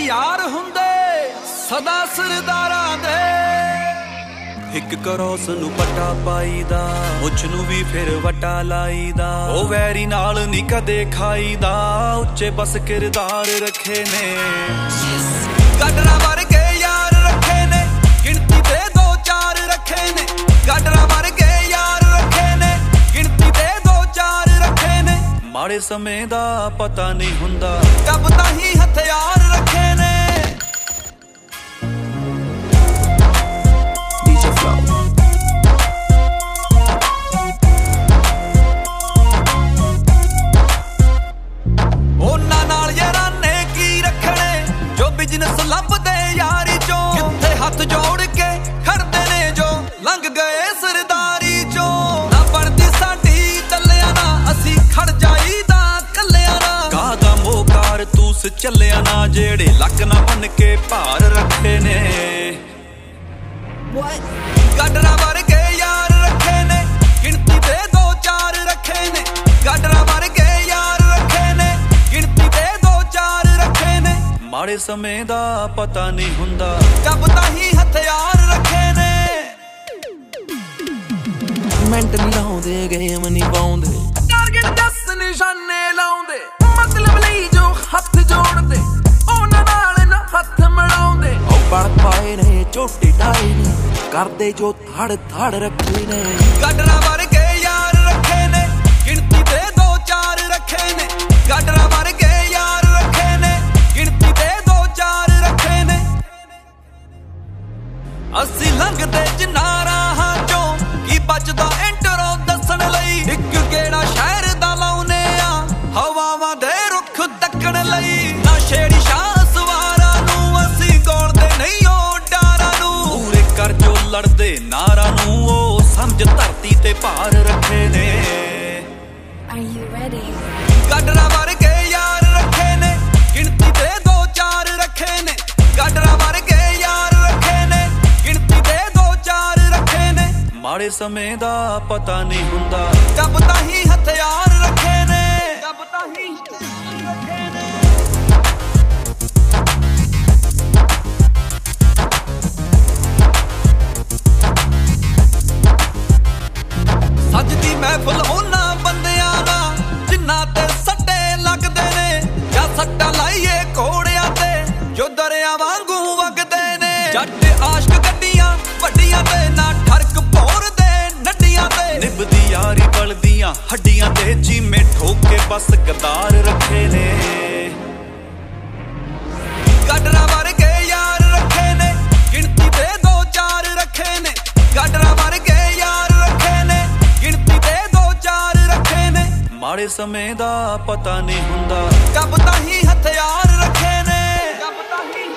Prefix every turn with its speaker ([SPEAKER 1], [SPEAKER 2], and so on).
[SPEAKER 1] यार हुंदे सदा सरदारां दे।
[SPEAKER 2] एक क्रॉस नू पट्टा पाईदा, मुछ नू भी फिर वटा लाईदा। ओ वैरी नाल नी कदे खाईदा, उच्चे बस किरदार रखे ने।
[SPEAKER 1] गाडरा वर्गे यार रखे ने, गिनती दे 2-4 रखे ने। गाडरा वर्गे यार रखे ने, गिनती दे 2-4 रखे ने।
[SPEAKER 2] माड़े समय दा पता नहीं हुंदा,
[SPEAKER 1] कब ताही हथियार रखे ने। बिजनेस लभदे यारी चों, किथे हथ जोड़ के खड़दे ने जो लंघ गए सरदारी चों। ना बनदी साडी तल्लियां ना, असी खड़ जाईदा कल्लियां ना।
[SPEAKER 2] कादा मोकार तूस चलिया ना, जेड़े लक ना बन के भार रखे ने।
[SPEAKER 1] गाडरा वर्गे यार रखे ने, गिनती दे 2-4 रखे ने। गाडरा वर्गे यार रखे ने, गिनती दे 2-4 रखे ने।
[SPEAKER 2] माड़े समय दा पता नहीं हुंदा,
[SPEAKER 1] कब ताही हथियार रखे ने।
[SPEAKER 3] मिंट नहीं लाउंदे, गेम नहीं पाउंदे,
[SPEAKER 1] टारगेट 10 निशाने लाउंदे। मतलब लई जो हथ जोड़दे, ओना नाल ना हथ मिलाउंदे।
[SPEAKER 3] ओ बड़ पाए ने झोटे ढाए ने, करदे जो थड़ थड़ रखे ने।
[SPEAKER 1] गाडरा वर्गे यार रखे ने, गिनती दे 2-4 रखे ने। गाडरा वर्गे यार रखे ने, गिनती दे 2-4 रखे ने। असी लंघदे जनारा हां चों, की बचदा इंटरो दसन लई। इक गेड़ा शहर दा लाउने आ, हवावां दे रुख तकण लई। ना छेड़ी शाह सवारा नू, असी गौलदे नहीं ओ डारा नू।
[SPEAKER 2] पूरे कर जो लड़दे नारा नू, ओ समझ धरती ते भार रखे ने।
[SPEAKER 4] Are you ready?
[SPEAKER 1] गाडरा वर्गे यार रखे ने, गिनती दे 2-4 रखे ने। गाडरा वर्गे यार रखे ने, गिनती दे 2-4 रखे ने।
[SPEAKER 2] माड़े समय दा पता नहीं हुंदा,
[SPEAKER 1] कब ताही हथियार रखे ने। कब ताही रखे ने। सजदी महफिल उन्हां बंदियां दा, जिन्हां ते सट्टे लगदे ने। या सट्टा लाइए घोड़ियां ते, जो दरिया वांगू वगदे ने। जट आशक गड्डियां वड्डियां ते, ना ठरक भौरदे नड्डियां ते।
[SPEAKER 2] निभदी यारी बलदियां हड्डियां ते, चीमे ठोक के बस गदार रखे ने।
[SPEAKER 1] गाडरा वर्गे यार रखे ने, गिनती दे 2-4 रखे ने। गाडरा वर्गे यार रखे ने, गिनती दे 2-4 रखे ने।
[SPEAKER 2] माड़े समय दा पता नहीं हुंदा,
[SPEAKER 1] कब ताही हथियार रखे ने। कब ताही